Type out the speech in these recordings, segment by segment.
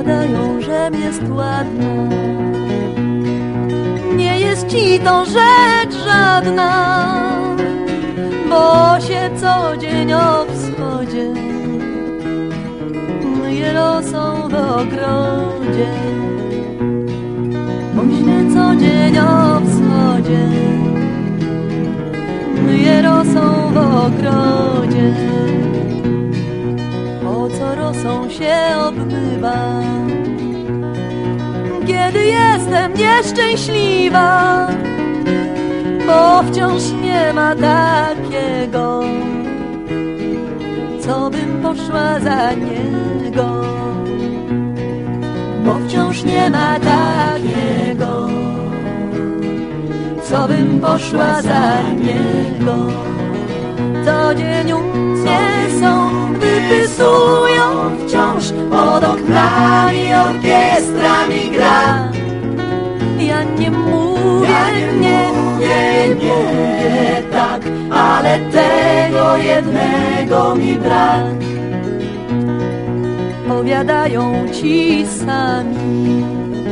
Powiadają, żem jest ładna, nie jest ci to rzecz żadna, bo się co dzień o wschodzie myje rosą w ogrodzie. Bo się co dzień o wschodzie myje rosą w ogrodzie. Po co rosą się obmywa, kiedy jestem nieszczęśliwa, bo wciąż nie ma takiego, co bym poszła za niego. Bo wciąż nie ma takiego, co bym poszła za niego. Co dzień u mnie są, wypysują wciąż pod oknami, orkiestra mi gra. Ja nie mówię, nie tak, ale tego jednego mi brak. Powiadają ci sami,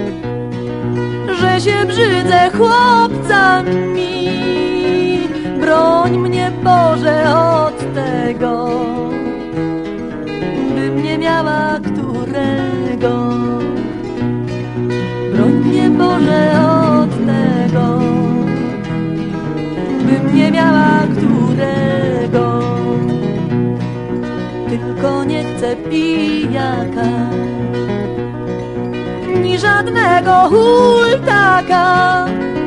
że się brzydzę chłopcami. Broń mnie, Boże, od tego, bym nie miała którego. Broń mnie, Boże, od tego, bym nie miała którego. Tylko nie chcę pijaka, ni żadnego hultaka.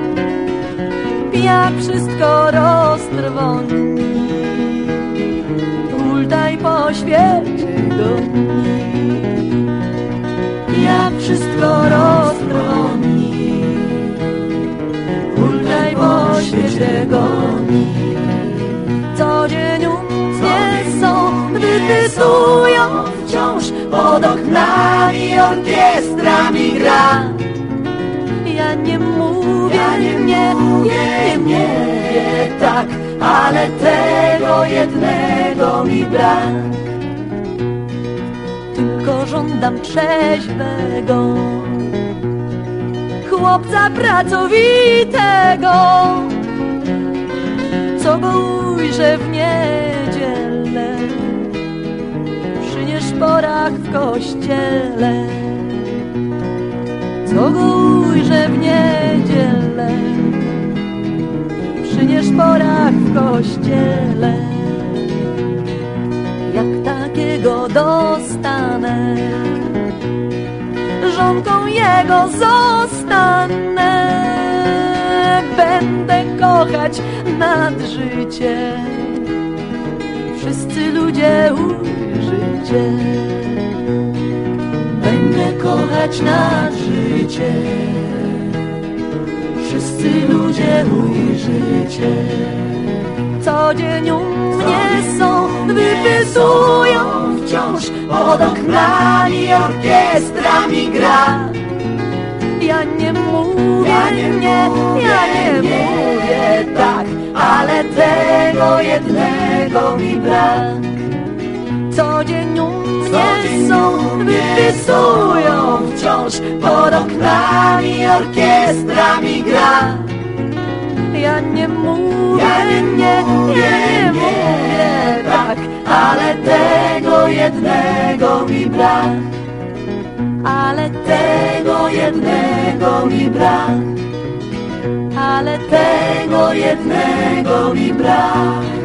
Jak wszystko roztrwoni, hultaj po świecie goni. Jak wszystko roztrwoni, hultaj po świecie goni. Co dzień u mnie są, wypysują wciąż pod oknami, orkiestra mi gra. Ja nie mówię, nie tak, ale tego jednego mi brak. Tylko żądam trzeźwego, chłopca pracowitego, co go ujrzę w niedzielę przy nieszporach w kościele. Co go ujrzę w niedzielę przy nieszporach w kościele. Jak takiego dostanę, żonką jego zostanę. Będę kochać nad życie, wszyscy ludzie ujrzycie. Będę kochać nad życie, wszyscy ludzie ujrzycie. Co dzień u mnie są, wypysują wciąż pod oknami, orkiestra mi gra. Ja nie mówię, nie mówię tak, ale tego jednego mi brak. Co dzień u mnie są, wypysują wciąż pod oknami, orkiestra mi gra. Ja nie mówię, nie mówię tak, ale tego jednego mi brak. Ale tego jednego mi brak. Ale tego jednego mi brak.